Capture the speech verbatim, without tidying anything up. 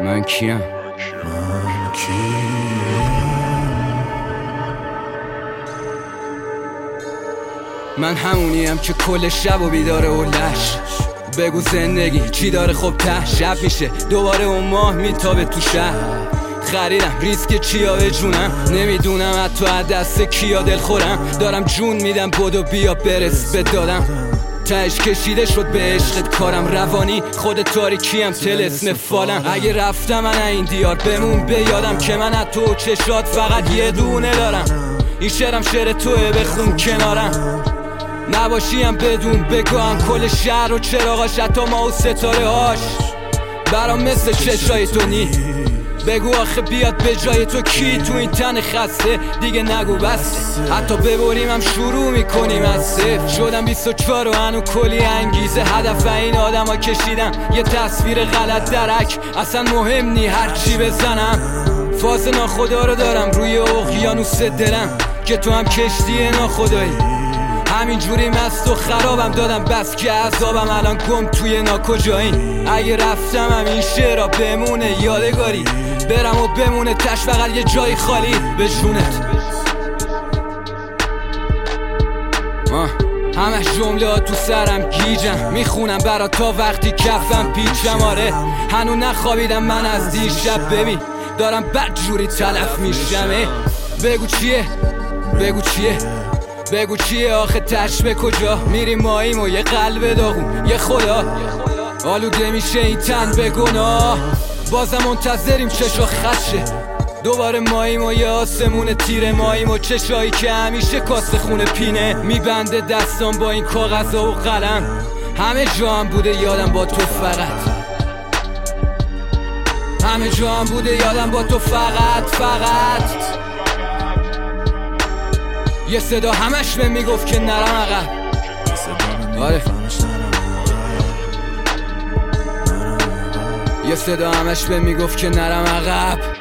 من کیم؟ من کیم؟ من همونیم که کل شب و بیداره و لش. بگو زندگی چی داره؟ خب ته شب میشه دوباره اون ماه میتابه تو شهر. خریدم ریسک چیا به جونم، نمیدونم حتی از دست کیا دل خورم. دارم جون میدم بدو بیا برس به دادم. تهش کشیده شد به عشقت کارم روانی، خود تاریکیم طلسم فالم. اگه رفتم من این دیار بمون به یادم که من از تو چشات فقط یه دونه دارم. این شعرم شعر توه بخون کنارم، نباشیم بدون بگم کل شهر و چراغاش حتی ما و ستاره هاش برام مثل چشای تو نی. بگو آخه بیاد به جای تو کی تو این تن خسته دیگه نگو بسته. حتی ببریم هم شروع میکنیم از صفر. شدم بیست و چهار و هنو کلی انگیزه. هدف این آدم ها کشیدم یه تصویر غلط درک. اصلا مهم نی هرچی بزنم. فاز ناخدا رو دارم روی اقیانوس دلم که تو هم کشتی ناخدایی. همین جوری مست و خرابم دادم بس که عذابم الان گم توی ناکجایین. اگه رفتم هم این شعرها بمونه یادگاری، برم و بمونه تش فقط یه جای خالی به جونت. همش جمله ها تو سرم گیجم، میخونم برا تا وقتی کفم پیچم. آره هنو نخوابیدم من از دیشب، ببین دارم بد جوری تلف میشم. بگو چیه؟ بگو چیه؟ بگو چیه آخه تش به کجا میریم ماییم و یه قلب داغون یه خدا. آلوده میشه این تن به گناه، بازم منتظریم چشا خشه. دوباره ماییم و یه آسمون تیره ماییم و چشایی که همیشه کاسه خونه پینه. میبنده دستان با این کاغذها و قلم، همه جا هم بوده یادم با تو فقط. همه جا هم بوده یادم با تو فقط فقط. یه صدا همش به میگفت که نرم عقب. آره یه صدا همش به میگفت که نرم عقب.